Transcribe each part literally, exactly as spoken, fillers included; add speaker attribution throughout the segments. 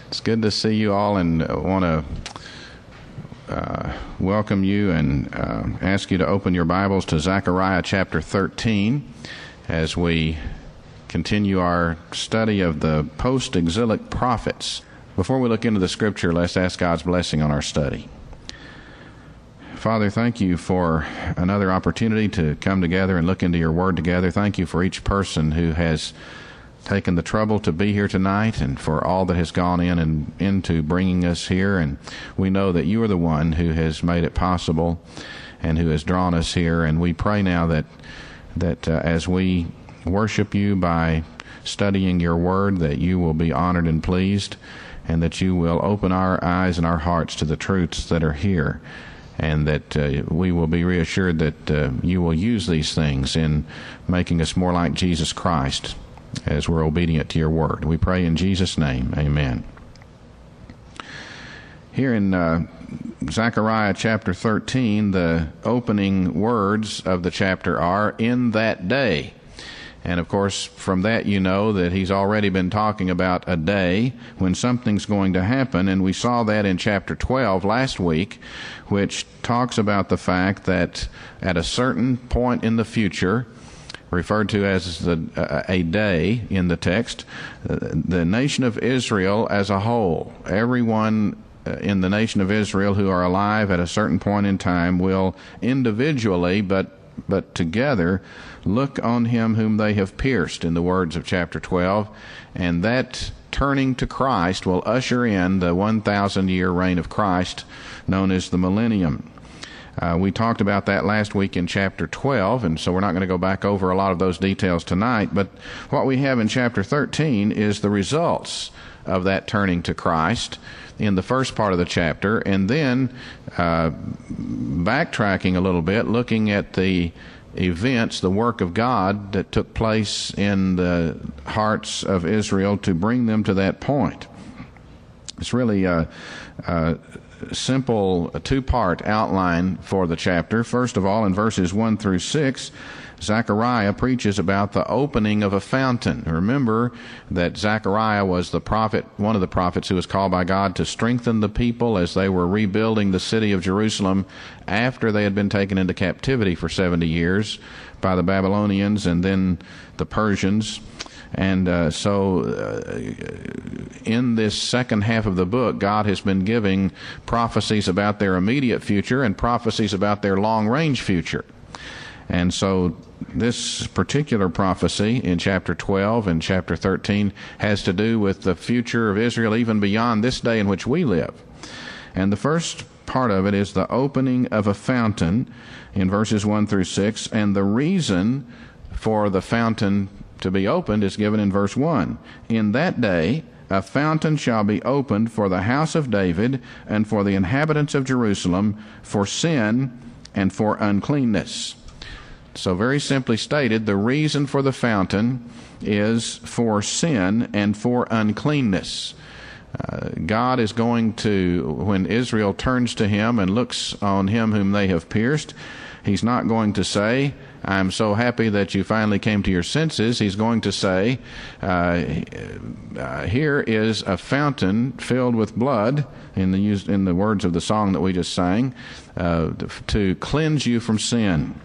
Speaker 1: It's good to see you all, and I want to uh, welcome you and uh, ask you to open your Bibles to Zechariah chapter thirteen as we continue our study of the post-exilic prophets. Before we look into the Scripture, let's ask God's blessing on our study. Father, thank you for another opportunity to come together and look into your Word together. Thank you for each person who has taken the trouble to be here tonight and for all that has gone in and into bringing us here. And we know that you are the one who has made it possible and who has drawn us here. And we pray now that that uh, as we worship you by studying your Word, that you will be honored and pleased, and that you will open our eyes and our hearts to the truths that are here, and that uh, we will be reassured that uh, you will use these things in making us more like Jesus Christ as we're obedient to your word. We pray in Jesus' name, amen. Here in uh, Zechariah chapter thirteen, the opening words of the chapter are, "In that day." And of course, from that you know that he's already been talking about a day when something's going to happen, and we saw that in chapter twelve last week, which talks about the fact that at a certain point in the future, referred to as the, uh, a day in the text, uh, the nation of Israel as a whole, everyone uh, in the nation of Israel who are alive at a certain point in time will individually but but together look on him whom they have pierced, in the words of chapter twelve, and that turning to Christ will usher in the one thousand year reign of Christ known as the millennium. Uh, we talked about that last week in chapter twelve, and so we're not going to go back over a lot of those details tonight, but what we have in chapter thirteen is the results of that turning to Christ in the first part of the chapter, and then uh, backtracking a little bit, looking at the events, the work of God that took place in the hearts of Israel to bring them to that point. It's really a, a simple two-part outline for the chapter. First of all, in verses one through six, Zechariah preaches about the opening of a fountain. Remember that Zechariah was the prophet, one of the prophets who was called by God to strengthen the people as they were rebuilding the city of Jerusalem after they had been taken into captivity for seventy years by the Babylonians and then the Persians. And uh, so uh, in this second half of the book, God has been giving prophecies about their immediate future and prophecies about their long-range future. And so this particular prophecy in chapter twelve and chapter thirteen has to do with the future of Israel even beyond this day in which we live. And the first part of it is the opening of a fountain in verses one through six, and the reason for the fountain to be opened is given in verse one. "In that day a fountain shall be opened for the house of David and for the inhabitants of Jerusalem for sin and for uncleanness." So very simply stated, the reason for the fountain is for sin and for uncleanness. Uh, God is going to, when Israel turns to him and looks on him whom they have pierced, he's not going to say, "I'm so happy that you finally came to your senses." He's going to say, uh, uh, here is a fountain filled with blood, in the, in the words of the song that we just sang, uh, to cleanse you from sin.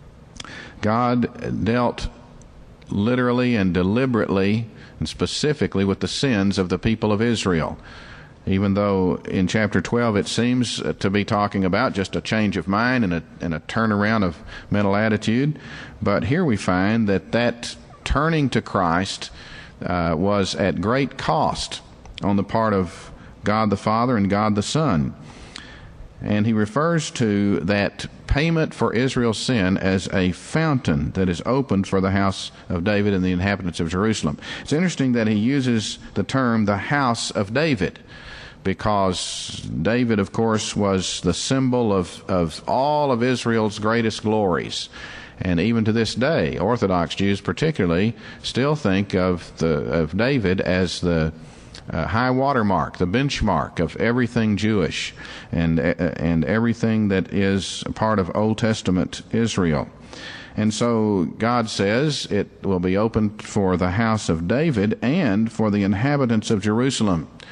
Speaker 1: God dealt literally and deliberately and specifically with the sins of the people of Israel. Even though in chapter twelve it seems to be talking about just a change of mind and a, and a turnaround of mental attitude, but here we find that that turning to Christ uh, was at great cost on the part of God the Father and God the Son. And he refers to that payment for Israel's sin as a fountain that is opened for the house of David and the inhabitants of Jerusalem. It's interesting that he uses the term the house of David, because David, of course, was the symbol of, of all of Israel's greatest glories. And even to this day, Orthodox Jews particularly still think of the of David as the uh, high watermark, the benchmark of everything Jewish and uh, and everything that is a part of Old Testament Israel. And so God says it will be opened for the house of David and for the inhabitants of Jerusalem.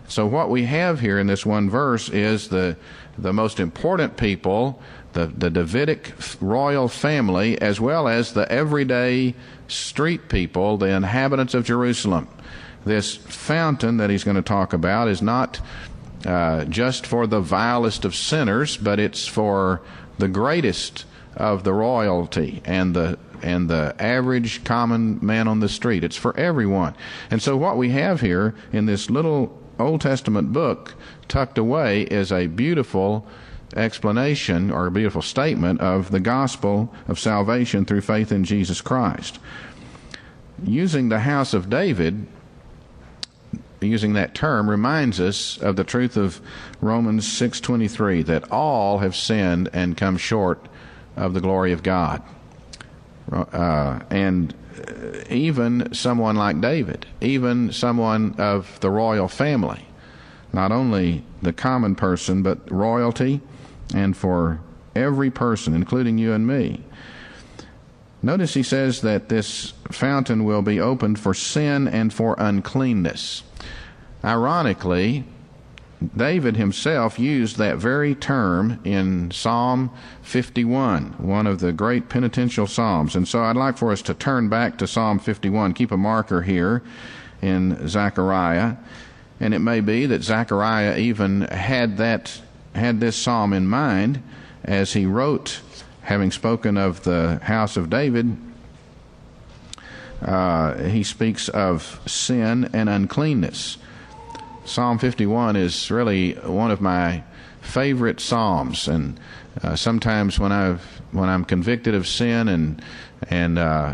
Speaker 1: So what we have here in this one verse is the the most important people, the, the Davidic royal family, as well as the everyday street people, the inhabitants of Jerusalem. This fountain that he's going to talk about is not uh, just for the vilest of sinners, but it's for the greatest of the royalty and the and the average common man on the street. It's for everyone. And so what we have here in this little Old Testament book tucked away is a beautiful explanation or a beautiful statement of the gospel of salvation through faith in Jesus Christ. Using the house of David, using that term, reminds us of the truth of Romans six twenty-three, that all have sinned and come short of the glory of God. Uh, and even someone like David, even someone of the royal family, not only the common person, but royalty, and for every person, including you and me. Notice he says that this fountain will be opened for sin and for uncleanness. Ironically, David himself used that very term in Psalm fifty-one, one of the great penitential psalms. And so I'd like for us to turn back to Psalm fifty-one. Keep a marker here in Zechariah. And it may be that Zechariah even had that had this psalm in mind as he wrote, having spoken of the house of David. Uh, he speaks of sin and uncleanness. Psalm fifty-one is really one of my favorite psalms, and uh, sometimes when I've when I'm convicted of sin and and uh,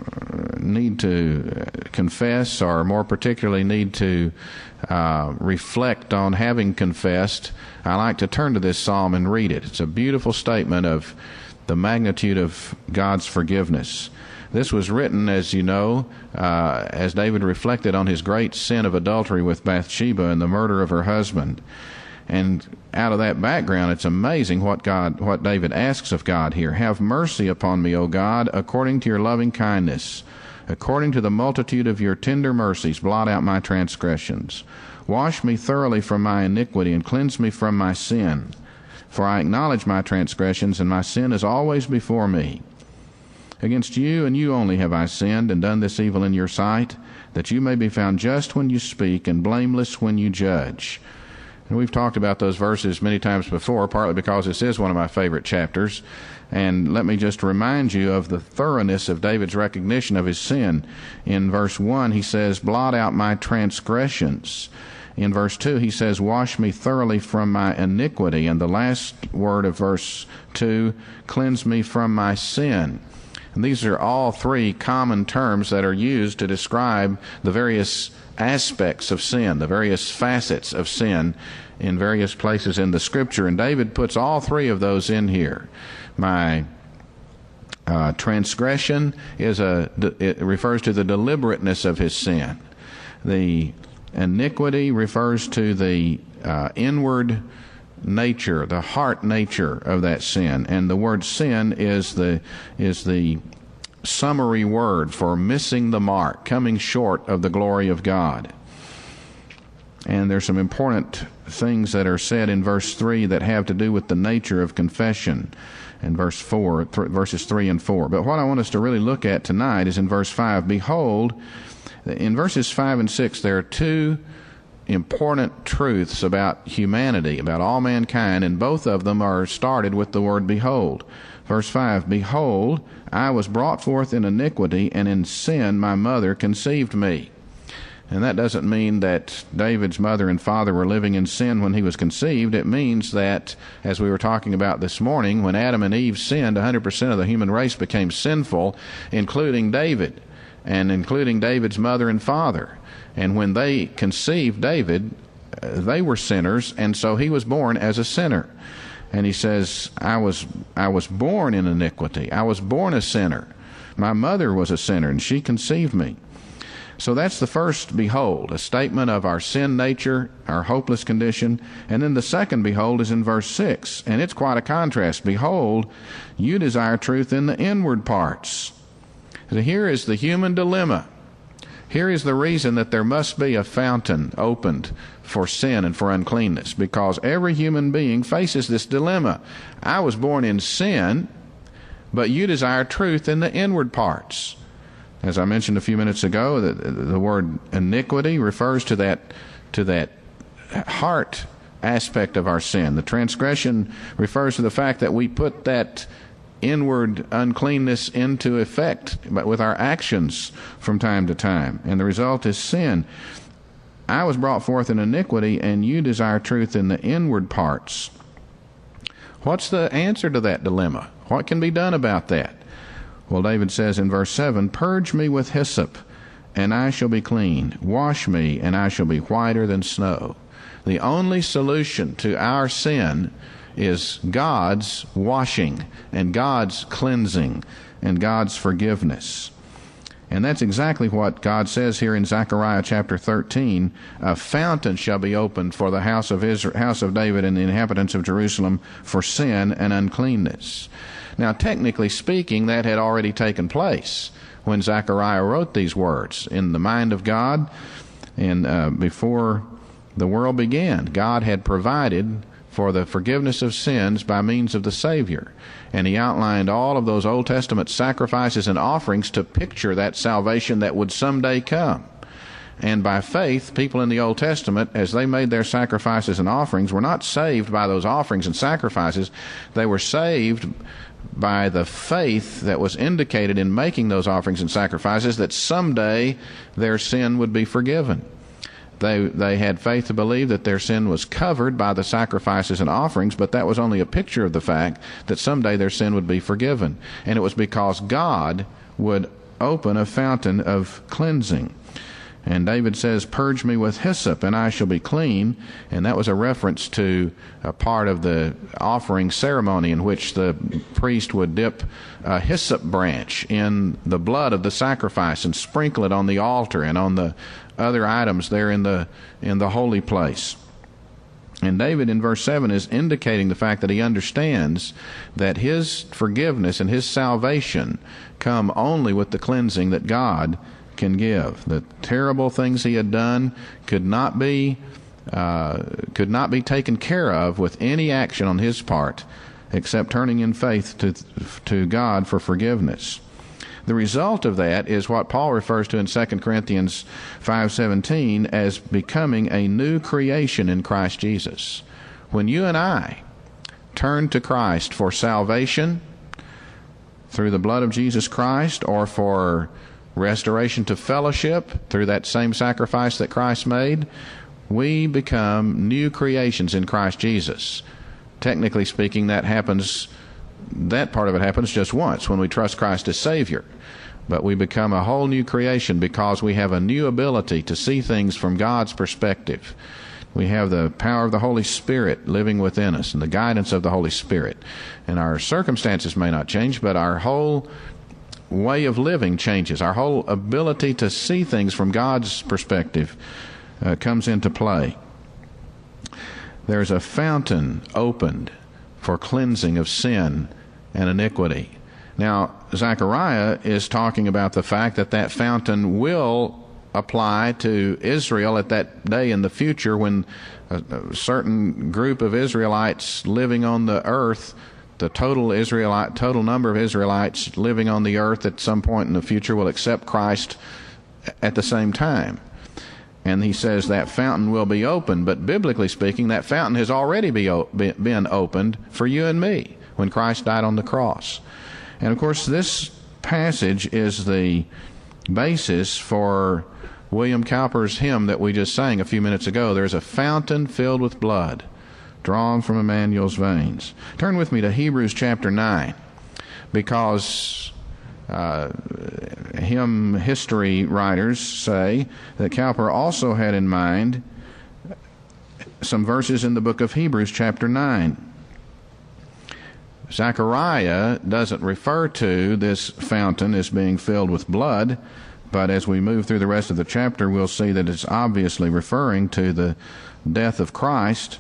Speaker 1: need to confess, or more particularly need to uh, reflect on having confessed, I like to turn to this psalm and read it. It's a beautiful statement of the magnitude of God's forgiveness. This was written, as you know, uh, as David reflected on his great sin of adultery with Bathsheba and the murder of her husband. And out of that background, it's amazing what God, what David asks of God here. Have mercy upon me, O God, according to your loving kindness. According to the multitude of your tender mercies, blot out my transgressions. Wash me thoroughly from my iniquity and cleanse me from my sin. For I acknowledge my transgressions, and my sin is always before me. Against you and you only have I sinned and done this evil in your sight, that you may be found just when you speak and blameless when you judge. And we've talked about those verses many times before, partly because this is one of my favorite chapters. And let me just remind you of the thoroughness of David's recognition of his sin. In verse one, he says, blot out my transgressions. In verse two, he says, wash me thoroughly from my iniquity. And the last word of verse two, cleanse me from my sin. And these are all three common terms that are used to describe the various aspects of sin, the various facets of sin in various places in the Scripture. And David puts all three of those in here. My uh, transgression is a, it refers to the deliberateness of his sin. The iniquity refers to the uh, inward nature, the heart nature of that sin. And the word sin is the is the summary word for missing the mark, coming short of the glory of God. And there's some important things that are said in verse three that have to do with the nature of confession in verse four, th- verses three and four. But what I want us to really look at tonight is in verse five. Behold, in verses five and six, there are two important truths about humanity, about all mankind, and both of them are started with the word behold. Verse five, behold, I was brought forth in iniquity, and in sin my mother conceived me. And that doesn't mean that David's mother and father were living in sin when he was conceived. It means that, as we were talking about this morning, when Adam and Eve sinned, one hundred percent of the human race became sinful, including David, and including David's mother and father. And when they conceived David, they were sinners, and so he was born as a sinner. And he says, I was I was born in iniquity. I was born a sinner. My mother was a sinner, and she conceived me. So that's the first behold, a statement of our sin nature, our hopeless condition. And then the second behold is in verse six, and it's quite a contrast. Behold, you desire truth in the inward parts. So here is the human dilemma. Here is the reason that there must be a fountain opened for sin and for uncleanness, because every human being faces this dilemma. I was born in sin, but you desire truth in the inward parts. As I mentioned a few minutes ago, the, the word iniquity refers to that to that heart aspect of our sin. The transgression refers to the fact that we put that inward uncleanness into effect, but with our actions from time to time, and the result is sin. I was brought forth in iniquity, and you desire truth in the inward parts. What's the answer to that dilemma? What can be done about that? Well, David says in verse seven, "Purge me with hyssop, and I shall be clean. Wash me, and I shall be whiter than snow." The only solution to our sin is God's washing and God's cleansing and God's forgiveness. And that's exactly what God says here in Zechariah chapter thirteen. A fountain shall be opened for the house of Israel, house of David and the inhabitants of Jerusalem for sin and uncleanness. Now, technically speaking, that had already taken place when Zechariah wrote these words. In the mind of God, and uh, before the world began, God had provided for the forgiveness of sins by means of the Savior. And he outlined all of those Old Testament sacrifices and offerings to picture that salvation that would someday come. And by faith, people in the Old Testament, as they made their sacrifices and offerings, were not saved by those offerings and sacrifices. They were saved by the faith that was indicated in making those offerings and sacrifices, that someday their sin would be forgiven. They they had faith to believe that their sin was covered by the sacrifices and offerings, but that was only a picture of the fact that someday their sin would be forgiven. And it was because God would open a fountain of cleansing. And David says, "Purge me with hyssop, and I shall be clean." And that was a reference to a part of the offering ceremony in which the priest would dip a hyssop branch in the blood of the sacrifice and sprinkle it on the altar and on the other items there in the in the holy place. And David in verse seven is indicating the fact that he understands that his forgiveness and his salvation come only with the cleansing that God can give. The terrible things he had done could not be uh, could not be taken care of with any action on his part except turning in faith to to God for forgiveness. The result of that is what Paul refers to in Second Corinthians five seventeen as becoming a new creation in Christ Jesus. When you and I turn to Christ for salvation through the blood of Jesus Christ, or for restoration to fellowship through that same sacrifice that Christ made, we become new creations in Christ Jesus. Technically speaking, that happens That part of it happens just once when we trust Christ as Savior. But we become a whole new creation because we have a new ability to see things from God's perspective. We have the power of the Holy Spirit living within us and the guidance of the Holy Spirit. And our circumstances may not change, but our whole way of living changes. Our whole ability to see things from God's perspective uh, comes into play. There's a fountain opened for cleansing of sin and iniquity. Now, Zechariah is talking about the fact that that fountain will apply to Israel at that day in the future, when a, a certain group of Israelites living on the earth, the total Israelite, total number of Israelites living on the earth at some point in the future, will accept Christ at the same time. And he says that fountain will be opened, but biblically speaking, that fountain has already be, been opened for you and me when Christ died on the cross. And of course, this passage is the basis for William Cowper's hymn that we just sang a few minutes ago. There's a fountain filled with blood, drawn from Emmanuel's veins. Turn with me to Hebrews chapter nine, because uh, hymn history writers say that Cowper also had in mind some verses in the book of Hebrews chapter nine. Zechariah doesn't refer to this fountain as being filled with blood, but as we move through the rest of the chapter, we'll see that it's obviously referring to the death of Christ.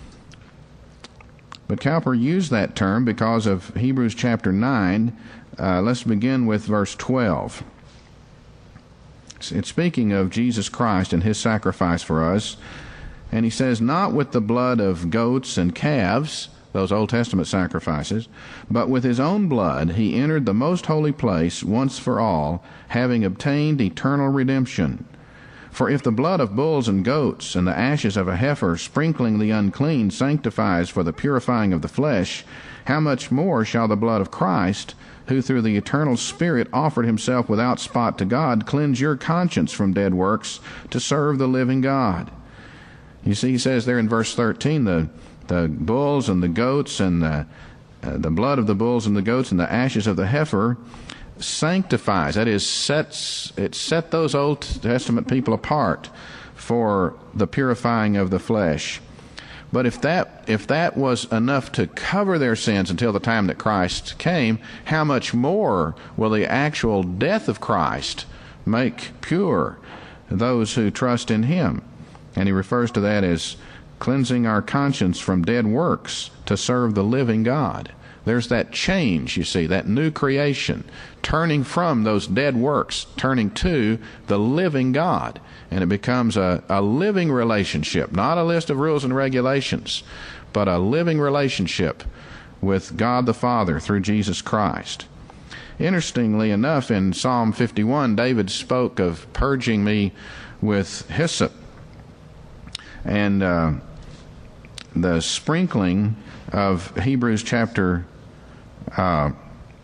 Speaker 1: But Cowper used that term because of Hebrews chapter nine. Uh, let's begin with verse twelve. It's speaking of Jesus Christ and his sacrifice for us. And he says, not with the blood of goats and calves, those Old Testament sacrifices, but with his own blood he entered the most holy place once for all, having obtained eternal redemption. For if the blood of bulls and goats and the ashes of a heifer sprinkling the unclean sanctifies for the purifying of the flesh, how much more shall the blood of Christ, who through the eternal Spirit offered himself without spot to God, cleanse your conscience from dead works to serve the living God? You see, he says there in verse thirteen, the the bulls and the goats and the, uh, the blood of the bulls and the goats and the ashes of the heifer sanctifies, that is, sets it set those Old Testament people apart for the purifying of the flesh. But if that if that was enough to cover their sins until the time that Christ came, how much more will the actual death of Christ make pure those who trust in him? And he refers to that as cleansing our conscience from dead works to serve the living God. There's that change, you see, that new creation, turning from those dead works, turning to the living God. And it becomes a, a living relationship, not a list of rules and regulations, but a living relationship with God the Father through Jesus Christ. Interestingly enough, in Psalm fifty-one, David spoke of purging me with hyssop. And uh, the sprinkling of Hebrews chapter uh,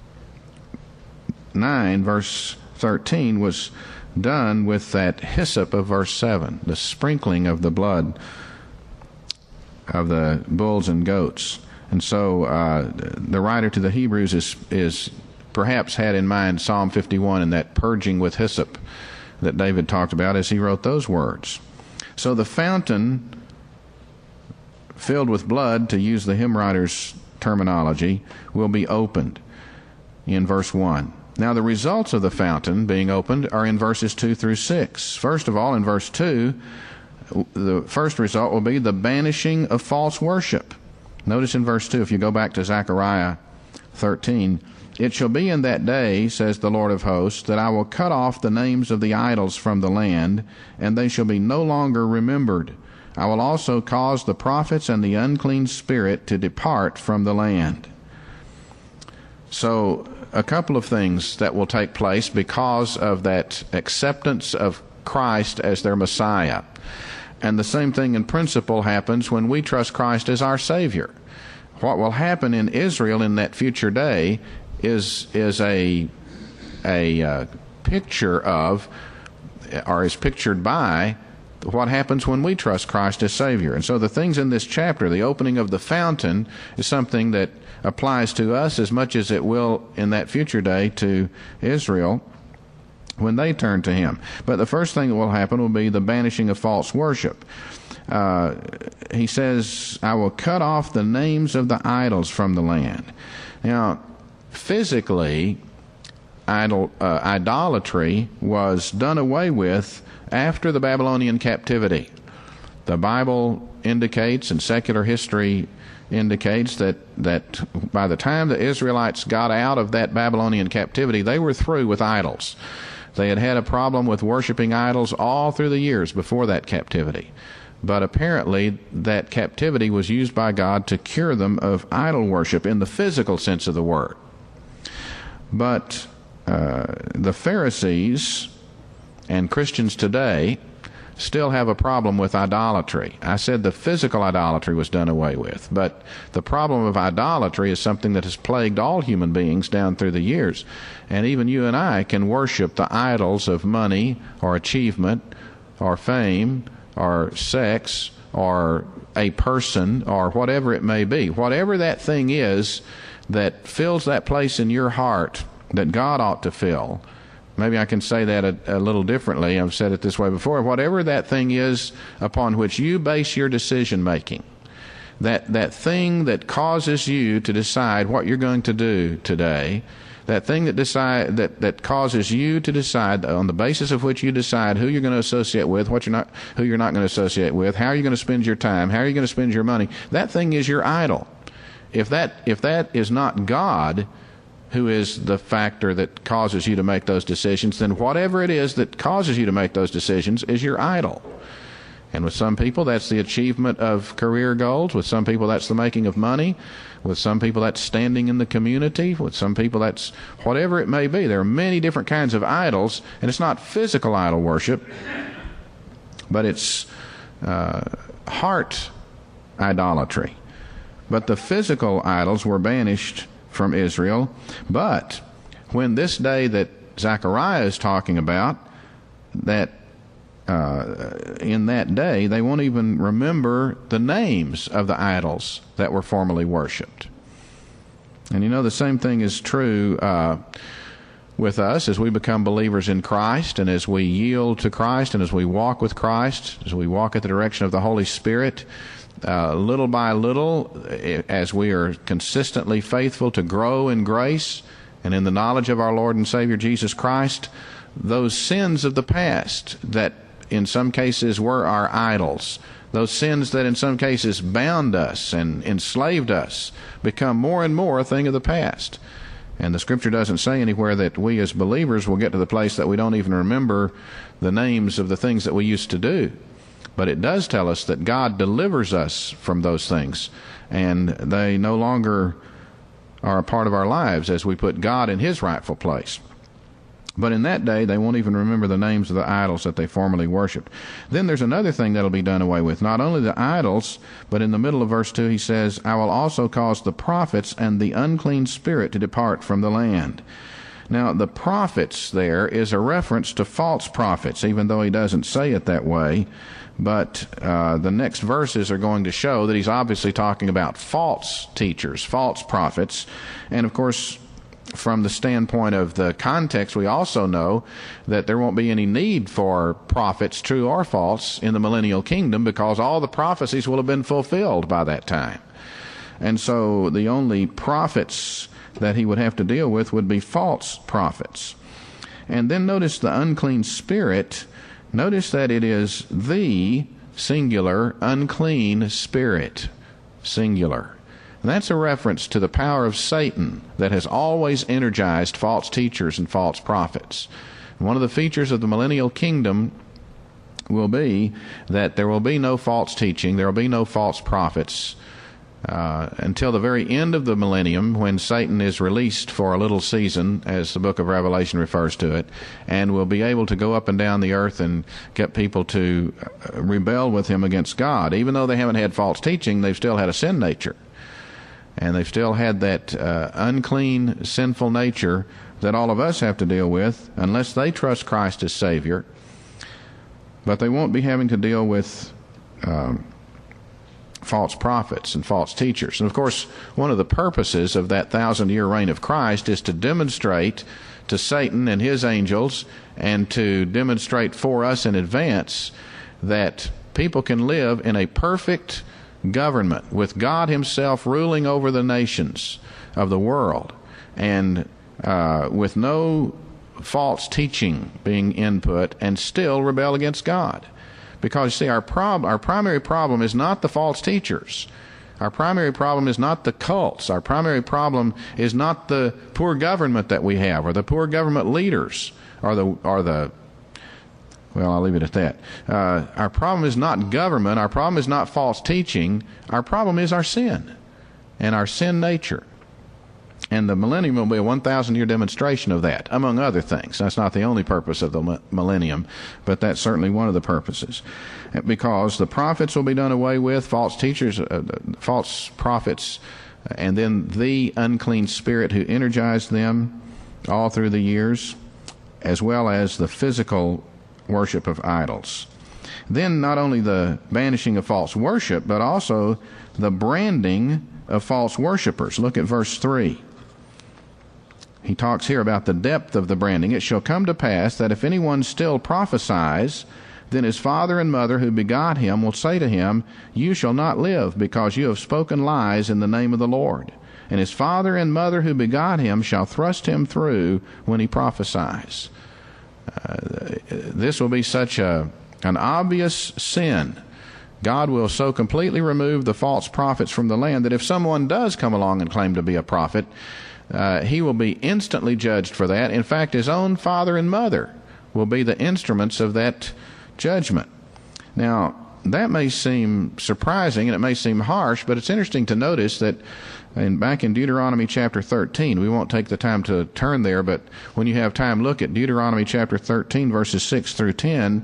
Speaker 1: nine, verse thirteen, was done with that hyssop of verse seven, the sprinkling of the blood of the bulls and goats. And so uh, the writer to the Hebrews is, is perhaps had in mind Psalm fifty-one and that purging with hyssop that David talked about as he wrote those words. So the fountain filled with blood, to use the hymn writer's terminology, will be opened in verse one. Now the results of the fountain being opened are in verses two through six. First of all, in verse two, the first result will be the banishing of false worship. Notice in verse two, if you go back to Zechariah thirteen, it shall be in that day, says the Lord of hosts, that I will cut off the names of the idols from the land, and they shall be no longer remembered. I will also cause the prophets and the unclean spirit to depart from the land. So, a couple of things that will take place because of that acceptance of Christ as their Messiah. And the same thing in principle happens when we trust Christ as our Savior. What will happen in Israel in that future day is is a a uh, picture of, or is pictured by, what happens when we trust Christ as Savior. And so the things in this chapter, the opening of the fountain, is something that applies to us as much as it will in that future day to Israel when they turn to him. But the first thing that will happen will be the banishing of false worship. Uh, he says, I will cut off the names of the idols from the land. Now, physically, idol, uh, idolatry was done away with after the Babylonian captivity. The Bible indicates, and secular history indicates, that, that by the time the Israelites got out of that Babylonian captivity, they were through with idols. They had had a problem with worshiping idols all through the years before that captivity. But apparently that captivity was used by God to cure them of idol worship in the physical sense of the word. But uh, the Pharisees and Christians today still have a problem with idolatry. I said the physical idolatry was done away with, but the problem of idolatry is something that has plagued all human beings down through the years. And even you and I can worship the idols of money or achievement or fame or sex or a person or whatever it may be. Whatever that thing is that fills that place in your heart that God ought to fill. Maybe I can say that a, a little differently. I've said it this way before. Whatever that thing is upon which you base your decision making, that, that thing that causes you to decide what you're going to do today, that thing that decide that, that causes you to decide, on the basis of which you decide who you're going to associate with, what you're not, who you're not going to associate with, how you're going to spend your time, how you're going to spend your money, that thing is your idol. If that if that is not God, who is the factor that causes you to make those decisions, then whatever it is that causes you to make those decisions is your idol. And with some people, that's the achievement of career goals. With some people, that's the making of money. With some people, that's standing in the community. With some people, that's whatever it may be. There are many different kinds of idols, and it's not physical idol worship, but it's uh, heart idolatry. But the physical idols were banished from Israel. But when this day that Zechariah is talking about, that uh, in that day they won't even remember the names of the idols that were formerly worshipped. And you know, the same thing is true uh, with us as we become believers in Christ, and as we yield to Christ, and as we walk with Christ, as we walk in the direction of the Holy Spirit. Uh, little by little, as we are consistently faithful to grow in grace and in the knowledge of our Lord and Savior Jesus Christ, those sins of the past that in some cases were our idols, those sins that in some cases bound us and enslaved us, become more and more a thing of the past. And the Scripture doesn't say anywhere that we as believers will get to the place that we don't even remember the names of the things that we used to do. But it does tell us that God delivers us from those things, and they no longer are a part of our lives as we put God in His rightful place. But in that day, they won't even remember the names of the idols that they formerly worshipped. Then there's another thing that'll be done away with. Not only the idols, but in the middle of verse two, he says, I will also cause the prophets and the unclean spirit to depart from the land. Now, the prophets there is a reference to false prophets, even though he doesn't say it that way. But uh, the next verses are going to show that he's obviously talking about false teachers, false prophets. And, of course, from the standpoint of the context, we also know that there won't be any need for prophets, true or false, in the millennial kingdom, because all the prophecies will have been fulfilled by that time. And so the only prophets that he would have to deal with would be false prophets. And then notice the unclean spirit. Notice that it is the singular unclean spirit, singular. And that's a reference to the power of Satan that has always energized false teachers and false prophets. And one of the features of the millennial kingdom will be that there will be no false teaching, there will be no false prophets, Uh, until the very end of the millennium, when Satan is released for a little season, as the book of Revelation refers to it, and will be able to go up and down the earth and get people to rebel with him against God. Even though they haven't had false teaching, they've still had a sin nature. And they've still had that uh, unclean, sinful nature that all of us have to deal with, unless they trust Christ as Savior. But they won't be having to deal with Um, false prophets and false teachers. And of course, one of the purposes of that thousand-year reign of Christ is to demonstrate to Satan and his angels, and to demonstrate for us in advance, that people can live in a perfect government with God Himself ruling over the nations of the world, and uh, with no false teaching being input, and still rebel against God. Because, see, our prob- our primary problem is not the false teachers. Our primary problem is not the cults. Our primary problem is not the poor government that we have, or the poor government leaders, or the, or the well, I'll leave it at that. Uh, our problem is not government. Our problem is not false teaching. Our problem is our sin and our sin nature. And the millennium will be a one thousand year demonstration of that, among other things. That's not the only purpose of the millennium, but that's certainly one of the purposes. Because the prophets will be done away with, false teachers, uh, false prophets, and then the unclean spirit who energized them all through the years, as well as the physical worship of idols. Then not only the banishing of false worship, but also the branding of false worshipers. Look at verse three. He talks here about the depth of the branding. It shall come to pass that if anyone still prophesies, then his father and mother who begot him will say to him, You shall not live, because you have spoken lies in the name of the Lord. And his father and mother who begot him shall thrust him through when he prophesies. Uh, this will be such a an obvious sin. God will so completely remove the false prophets from the land that if someone does come along and claim to be a prophet, uh, he will be instantly judged for that. In fact, his own father and mother will be the instruments of that judgment. Now, that may seem surprising and it may seem harsh, but it's interesting to notice that in, back in Deuteronomy chapter thirteen, we won't take the time to turn there, but when you have time, look at Deuteronomy chapter thirteen, verses six through ten,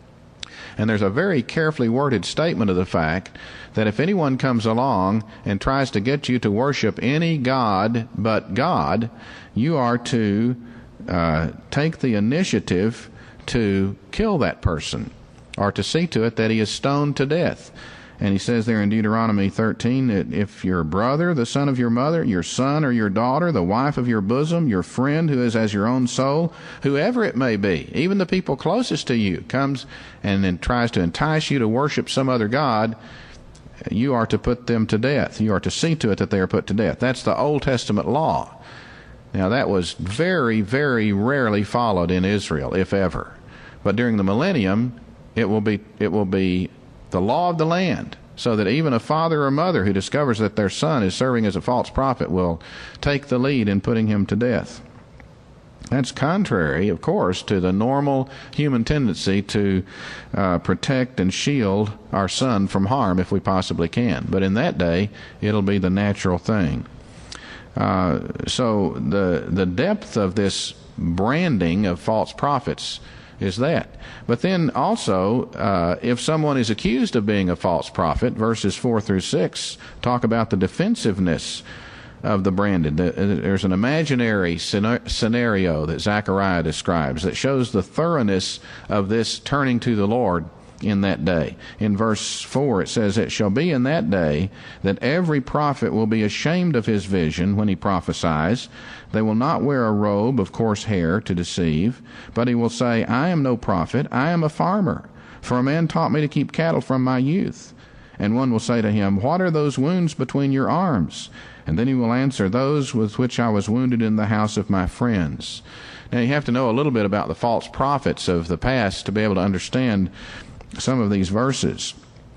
Speaker 1: and there's a very carefully worded statement of the fact that if anyone comes along and tries to get you to worship any god but God, you are to uh, take the initiative to kill that person, or to see to it that he is stoned to death. And he says there in Deuteronomy thirteen that if your brother, the son of your mother, your son or your daughter, the wife of your bosom, your friend who is as your own soul, whoever it may be, even the people closest to you, comes and then tries to entice you to worship some other god, you are to put them to death. You are to see to it that they are put to death. That's the Old Testament law. Now, that was very, very rarely followed in Israel, if ever. But during the millennium, it will be it will be the law of the land, so that even a father or mother who discovers that their son is serving as a false prophet will take the lead in putting him to death. That's contrary, of course, to the normal human tendency to uh, protect and shield our son from harm if we possibly can. But in that day, it'll be the natural thing. Uh, so the the depth of this branding of false prophets is that. But then also, uh, if someone is accused of being a false prophet, verses four through six talk about the defensiveness of the branded. There's an imaginary scenario that Zechariah describes that shows the thoroughness of this turning to the Lord in that day. In verse four, it says, "It shall be in that day that every prophet will be ashamed of his vision when he prophesies. They will not wear a robe of coarse hair to deceive, but he will say, I am no prophet, I am a farmer, for a man taught me to keep cattle from my youth. And one will say to him, What are those wounds between your arms? And then he will answer, Those with which I was wounded in the house of my friends." Now, you have to know a little bit about the false prophets of the past to be able to understand some of these verses.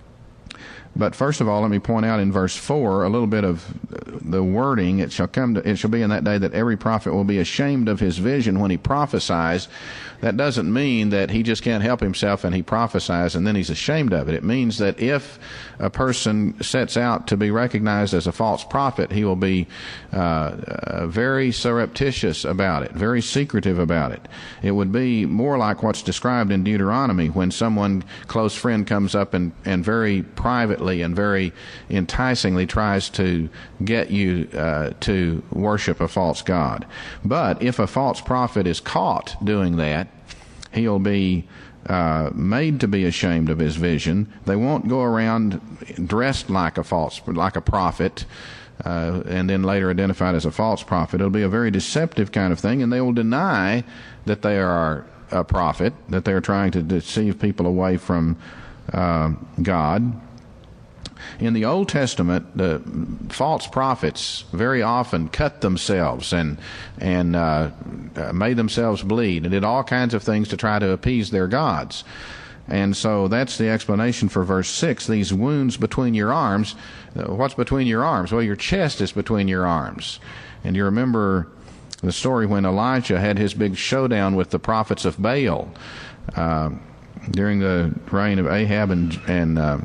Speaker 1: But first of all, let me point out in verse four a little bit of the wording. It shall come to, it shall be in that day that every prophet will be ashamed of his vision when he prophesies. That doesn't mean that he just can't help himself and he prophesies and then he's ashamed of it. It means that if a person sets out to be recognized as a false prophet, he will be uh, uh, very surreptitious about it, very secretive about it. It would be more like what's described in Deuteronomy when someone close friend comes up and, and very privately and very enticingly tries to get you uh, to worship a false god. But if a false prophet is caught doing that, he'll be uh, made to be ashamed of his vision. They won't go around dressed like a false, like a prophet, uh, and then later identified as a false prophet. It'll be a very deceptive kind of thing, and they will deny that they are a prophet, that they're trying to deceive people away from uh, God. In the Old Testament, the false prophets very often cut themselves and and uh, made themselves bleed and did all kinds of things to try to appease their gods. And so that's the explanation for verse six, these wounds between your arms. What's between your arms? Well, your chest is between your arms. And you remember the story when Elijah had his big showdown with the prophets of Baal uh, during the reign of Ahab and, and uh,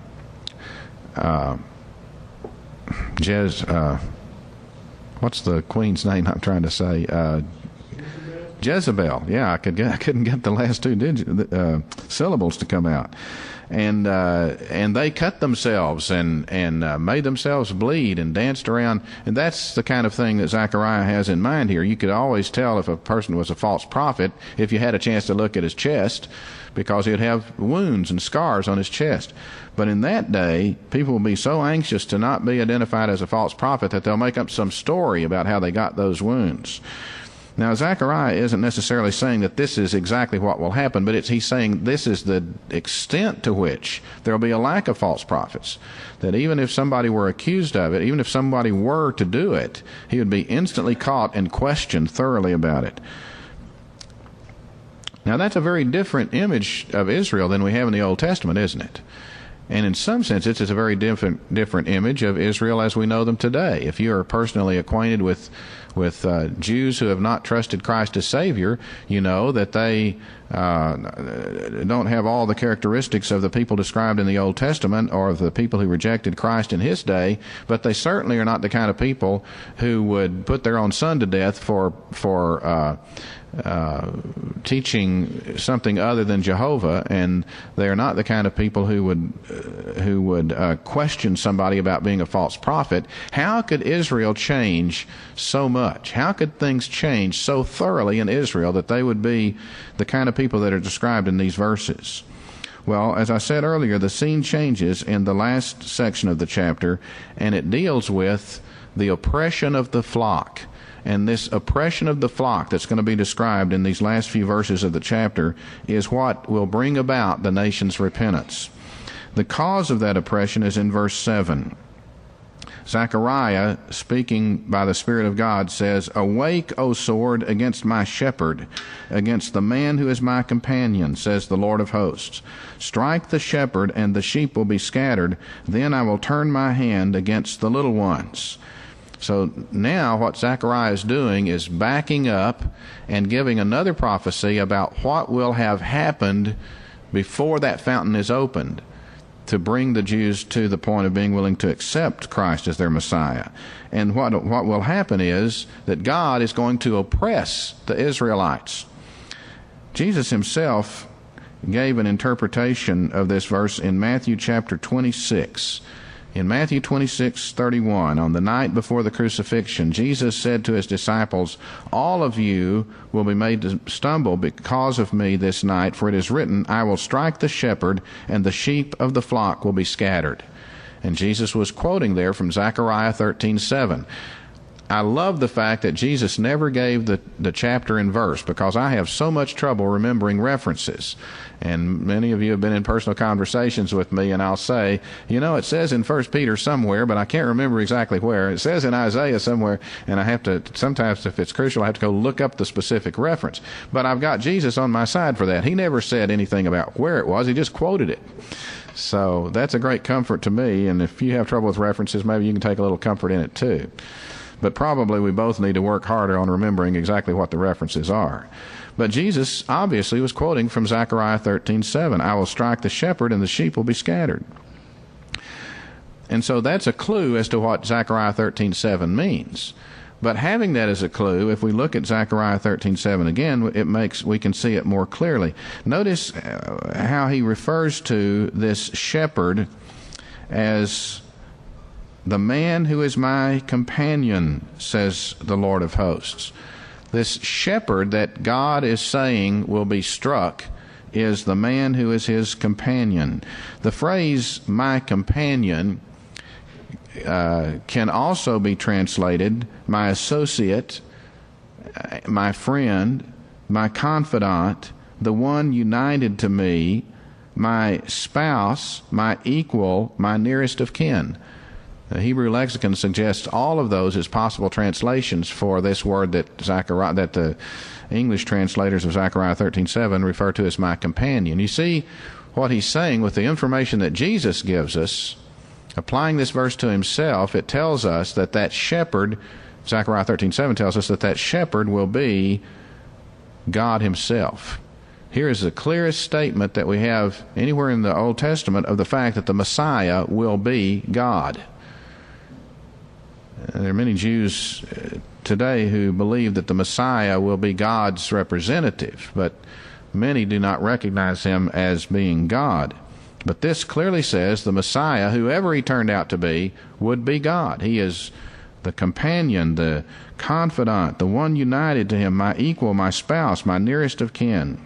Speaker 1: Uh, Jez, uh, what's the queen's name I'm trying to say? Uh, Jezebel. Yeah, I could get, I couldn't get the last two digit, uh, syllables to come out. And uh, and they cut themselves and and uh, made themselves bleed and danced around. And that's the kind of thing that Zechariah has in mind here. You could always tell if a person was a false prophet if you had a chance to look at his chest, because he'd have wounds and scars on his chest. But in that day, people will be so anxious to not be identified as a false prophet that they'll make up some story about how they got those wounds. Now, Zechariah isn't necessarily saying that this is exactly what will happen, but it's, he's saying this is the extent to which there will be a lack of false prophets. That even if somebody were accused of it, even if somebody were to do it, he would be instantly caught and questioned thoroughly about it. Now, that's a very different image of Israel than we have in the Old Testament, isn't it? And in some sense, it's a very different different image of Israel as we know them today. If you are personally acquainted with with uh, Jews who have not trusted Christ as Savior, you know that they uh, don't have all the characteristics of the people described in the Old Testament or of the people who rejected Christ in His day, but they certainly are not the kind of people who would put their own son to death for for uh, uh, teaching something other than Jehovah, and they are not the kind of people who would uh, who would uh, question somebody about being a false prophet. How could Israel change so much? How could things change so thoroughly in Israel that they would be the kind of people that are described in these verses? Well, as I said earlier, the scene changes in the last section of the chapter, and it deals with the oppression of the flock. And this oppression of the flock that's going to be described in these last few verses of the chapter is what will bring about the nation's repentance. The cause of that oppression is in verse seven. Zechariah, speaking by the Spirit of God, says, "Awake, O sword, against my shepherd, against the man who is my companion, says the Lord of hosts. Strike the shepherd, and the sheep will be scattered. Then I will turn my hand against the little ones." So now what Zechariah is doing is backing up and giving another prophecy about what will have happened before that fountain is opened to bring the Jews to the point of being willing to accept Christ as their Messiah. And what what will happen is that God is going to oppress the Israelites. Jesus himself gave an interpretation of this verse in Matthew chapter twenty-six. In Matthew twenty-six thirty-one, on the night before the crucifixion, Jesus said to his disciples, "All of you will be made to stumble because of me this night, for it is written, I will strike the shepherd, and the sheep of the flock will be scattered." And Jesus was quoting there from Zechariah thirteen seven. I love the fact that Jesus never gave the, the chapter and verse, because I have so much trouble remembering references. And many of you have been in personal conversations with me, and I'll say, you know, it says in First Peter somewhere, but I can't remember exactly where. It says in Isaiah somewhere, and I have to, sometimes if it's crucial, I have to go look up the specific reference. But I've got Jesus on my side for that. He never said anything about where it was. He just quoted it. So that's a great comfort to me, and if you have trouble with references, maybe you can take a little comfort in it too. But probably we both need to work harder on remembering exactly what the references are. But Jesus obviously was quoting from Zechariah thirteen seven. I will strike the shepherd, and the sheep will be scattered. And so that's a clue as to what Zechariah thirteen seven means. But having that as a clue, if we look at Zechariah thirteen seven again, it makes we can see it more clearly. Notice how he refers to this shepherd as the man who is my companion, says the Lord of hosts. This shepherd that God is saying will be struck is the man who is his companion. The phrase, my companion, uh, can also be translated my associate, my friend, my confidant, the one united to me, my spouse, my equal, my nearest of kin. The Hebrew lexicon suggests all of those as possible translations for this word that Zechariah, that the English translators of Zechariah thirteen seven refer to as my companion. You see what he's saying with the information that Jesus gives us. Applying this verse to himself, it tells us that that shepherd, Zechariah thirteen seven tells us that that shepherd will be God himself. Here is the clearest statement that we have anywhere in the Old Testament of the fact that the Messiah will be God. There are many Jews today who believe that the Messiah will be God's representative, but many do not recognize him as being God. But this clearly says the Messiah, whoever he turned out to be, would be God. He is the companion, the confidant, the one united to him, my equal, my spouse, my nearest of kin.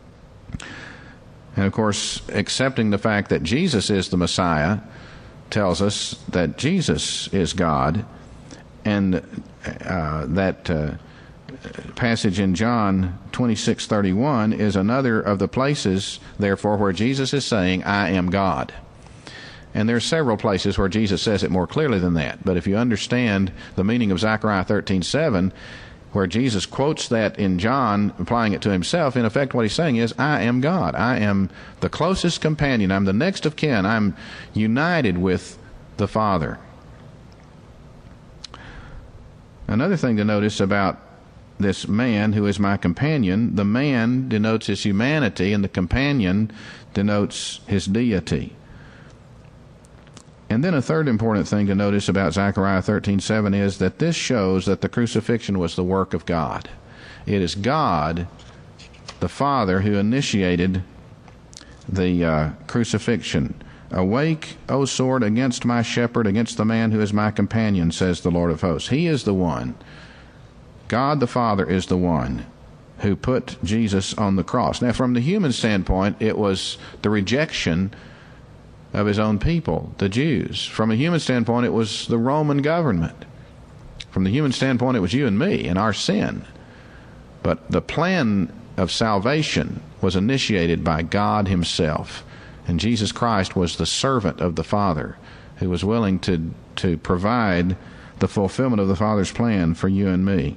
Speaker 1: And of course, accepting the fact that Jesus is the Messiah tells us that Jesus is God. And uh, that uh, passage in John twenty-six thirty-one is another of the places, therefore, where Jesus is saying, I am God. And there are several places where Jesus says it more clearly than that. But if you understand the meaning of Zechariah thirteen seven, where Jesus quotes that in John, applying it to himself, in effect what he's saying is, I am God. I am the closest companion. I'm the next of kin. I'm united with the Father. Another thing to notice about this man who is my companion, the man denotes his humanity and the companion denotes his deity. And then a third important thing to notice about Zechariah thirteen seven is that this shows that the crucifixion was the work of God. It is God, the Father, who initiated the uh, crucifixion. Awake, O sword, against my shepherd, against the man who is my companion, says the Lord of hosts. He is the one. God the Father is the one who put Jesus on the cross. Now, from the human standpoint, it was the rejection of his own people, the Jews. From a human standpoint, it was the Roman government. From the human standpoint, it was you and me and our sin. But the plan of salvation was initiated by God himself. And Jesus Christ was the servant of the Father who was willing to, to provide the fulfillment of the Father's plan for you and me.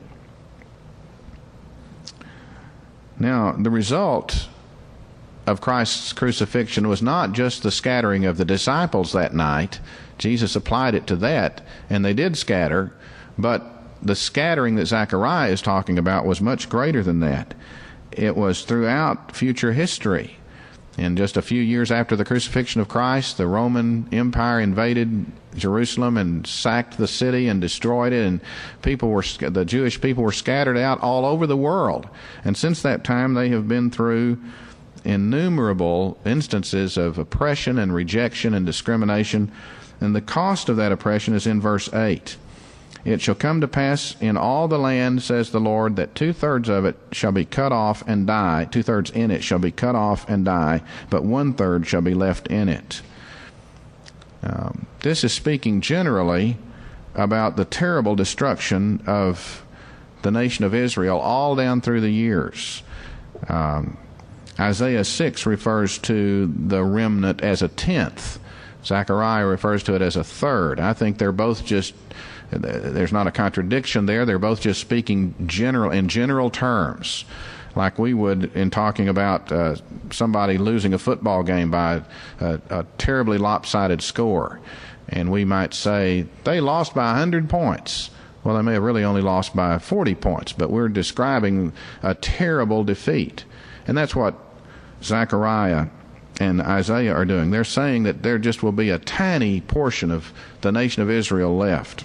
Speaker 1: Now, the result of Christ's crucifixion was not just the scattering of the disciples that night. Jesus applied it to that, and they did scatter, but the scattering that Zechariah is talking about was much greater than that. It was throughout future history. And just a few years after the crucifixion of Christ, the Roman Empire invaded Jerusalem and sacked the city and destroyed it, and people were the Jewish people were scattered out all over the world. And since that time, they have been through innumerable instances of oppression and rejection and discrimination, and the cost of that oppression is in verse eight. It shall come to pass in all the land, says the Lord, that two-thirds of it shall be cut off and die. Two-thirds in it shall be cut off and die, but one-third shall be left in it. Um, this is speaking generally about the terrible destruction of the nation of Israel all down through the years. Um, Isaiah six refers to the remnant as a tenth. Zechariah refers to it as a third. I think they're both just, there's not a contradiction there. They're both just speaking general in general terms, like we would in talking about uh, somebody losing a football game by a, a terribly lopsided score. And we might say, they lost by one hundred points. Well, they may have really only lost by forty points, but we're describing a terrible defeat. And that's what Zechariah and Isaiah are doing. They're saying that there just will be a tiny portion of the nation of Israel left.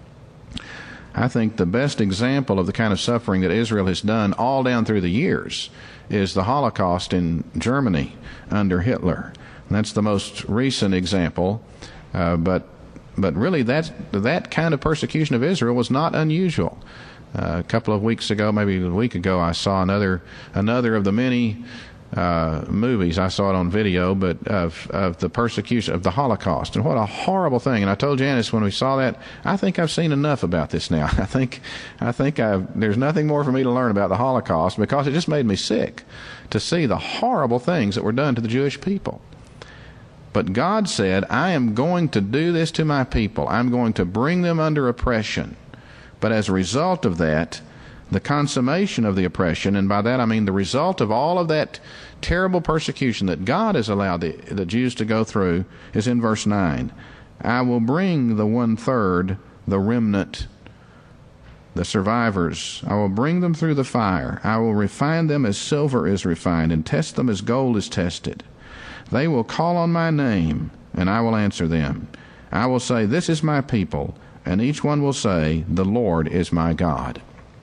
Speaker 1: I think the best example of the kind of suffering that Israel has done all down through the years is the Holocaust in Germany under Hitler. And that's the most recent example, uh, but but really that's, that kind of persecution of Israel was not unusual. Uh, a couple of weeks ago, maybe a week ago, I saw another another of the many uh, movies. I saw it on video, but of of the persecution of the Holocaust, and what a horrible thing. And I told Janice when we saw that, I think I've seen enough about this now. I think I think I've, there's nothing more for me to learn about the Holocaust, because it just made me sick to see the horrible things that were done to the Jewish people. But God said, I am going to do this to my people. I'm going to bring them under oppression. But as a result of that, the consummation of the oppression, and by that I mean the result of all of that terrible persecution that God has allowed the, the Jews to go through, is in verse nine. I will bring the one-third, the remnant, the survivors. I will bring them through the fire. I will refine them as silver is refined, and test them as gold is tested. They will call on my name, and I will answer them. I will say, this is my people, and each one will say, the Lord is my God.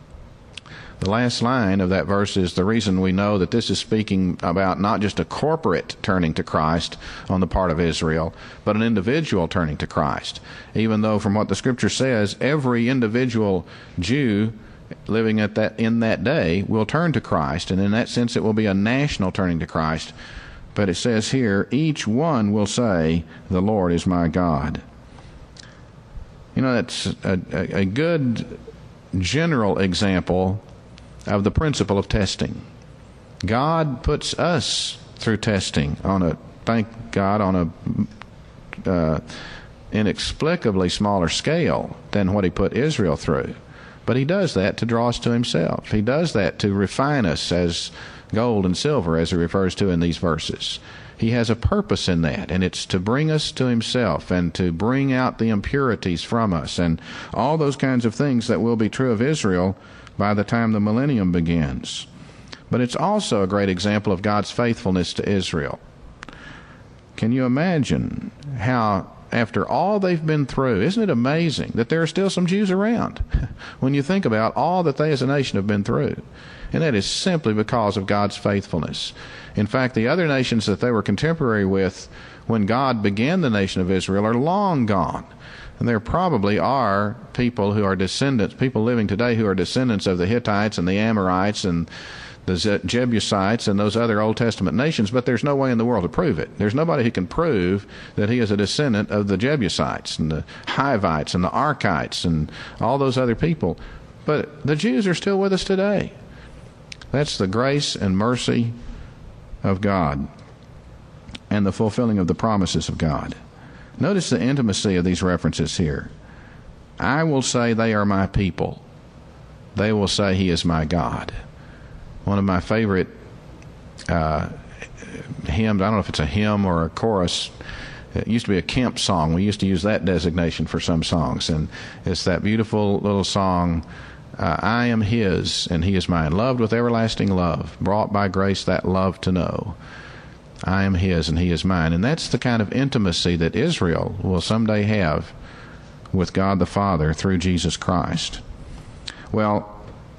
Speaker 1: The last line of that verse is the reason we know that this is speaking about not just a corporate turning to Christ on the part of Israel, but an individual turning to Christ. Even though from what the Scripture says, every individual Jew living at that in that day will turn to Christ, and in that sense it will be a national turning to Christ. But it says here, each one will say, the Lord is my God. You know, that's a, a, a good general example of the principle of testing. God puts us through testing on a, thank God, on a uh, inexplicably smaller scale than what he put Israel through. But he does that to draw us to himself. He does that to refine us as gold and silver, as he refers to in these verses. He has a purpose in that, and it's to bring us to himself and to bring out the impurities from us and all those kinds of things that will be true of Israel by the time the millennium begins. But it's also a great example of God's faithfulness to Israel. Can you imagine how, after all they've been through, isn't it amazing that there are still some Jews around when you think about all that they as a nation have been through? And that is simply because of God's faithfulness. In fact, the other nations that they were contemporary with when God began the nation of Israel are long gone. And there probably are people who are descendants, people living today who are descendants of the Hittites and the Amorites and the Jebusites and those other Old Testament nations, but there's no way in the world to prove it. There's nobody who can prove that he is a descendant of the Jebusites and the Hivites and the Arkites and all those other people. But the Jews are still with us today. That's the grace and mercy of God and the fulfilling of the promises of God. Notice the intimacy of these references here. I will say they are my people. They will say he is my God. One of my favorite uh, hymns, I don't know if it's a hymn or a chorus, it used to be a camp song. We used to use that designation for some songs. And it's that beautiful little song, uh, I am his and he is mine, loved with everlasting love, brought by grace that love to know. I am his and he is mine. And that's the kind of intimacy that Israel will someday have with God the Father through Jesus Christ. Well,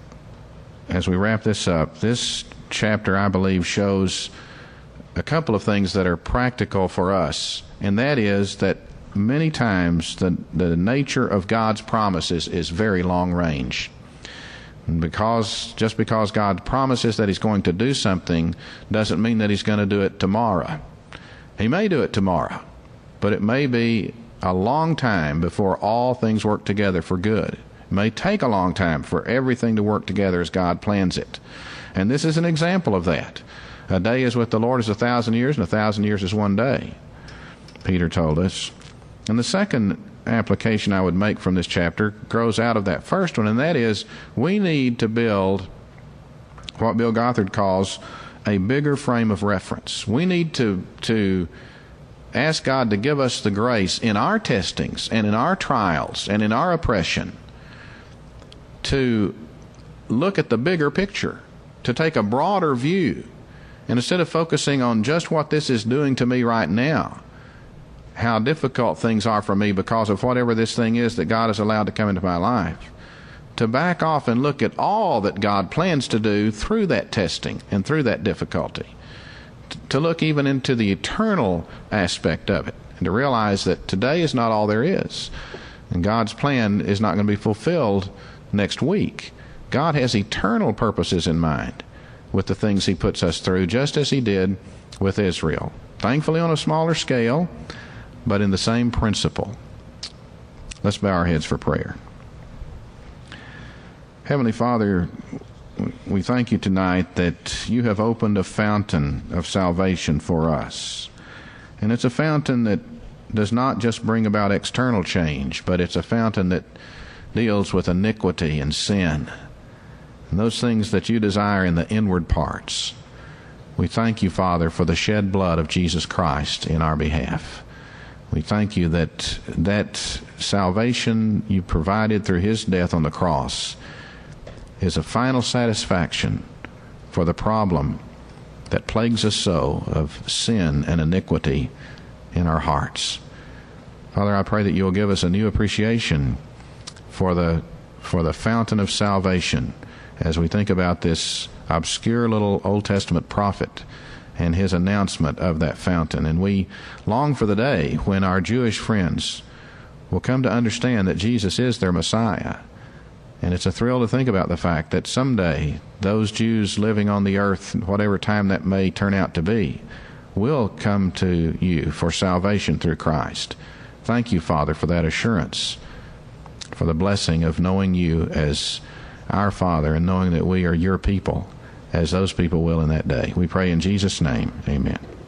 Speaker 1: as we wrap this up, this chapter, I believe, shows a couple of things that are practical for us, and that is that many times the, the nature of God's promises is very long range. And because just because God promises that he's going to do something doesn't mean that he's going to do it tomorrow. He may do it tomorrow, but it may be a long time before all things work together for good. It may take a long time for everything to work together as God plans it. And this is an example of that. A day is with the Lord as a thousand years, and a thousand years is one day, Peter told us. And the second application I would make from this chapter grows out of that first one, and that is we need to build what Bill Gothard calls a bigger frame of reference. We need to to ask God to give us the grace in our testings and in our trials and in our oppression to look at the bigger picture, to take a broader view, and instead of focusing on just what this is doing to me right now, how difficult things are for me because of whatever this thing is that God has allowed to come into my life, to back off and look at all that God plans to do through that testing and through that difficulty, to look even into the eternal aspect of it, and to realize that today is not all there is, and God's plan is not going to be fulfilled next week. God has eternal purposes in mind with the things he puts us through, just as he did with Israel. Thankfully on a smaller scale, but in the same principle. Let's bow our heads for prayer. Heavenly Father, we thank you tonight that you have opened a fountain of salvation for us. And it's a fountain that does not just bring about external change, but it's a fountain that deals with iniquity and sin and those things that you desire in the inward parts. We thank you, Father, for the shed blood of Jesus Christ in our behalf. We thank you that that salvation you provided through his death on the cross is a final satisfaction for the problem that plagues us so of sin and iniquity in our hearts. Father, I pray that you'll give us a new appreciation for the for the fountain of salvation as we think about this obscure little Old Testament prophet and his announcement of that fountain. And we long for the day when our Jewish friends will come to understand that Jesus is their Messiah. And it's a thrill to think about the fact that someday those Jews living on the earth, whatever time that may turn out to be, will come to you for salvation through Christ. Thank you, Father, for that assurance, for the blessing of knowing you as our Father and knowing that we are your people, as those people will in that day. We pray in Jesus' name. Amen.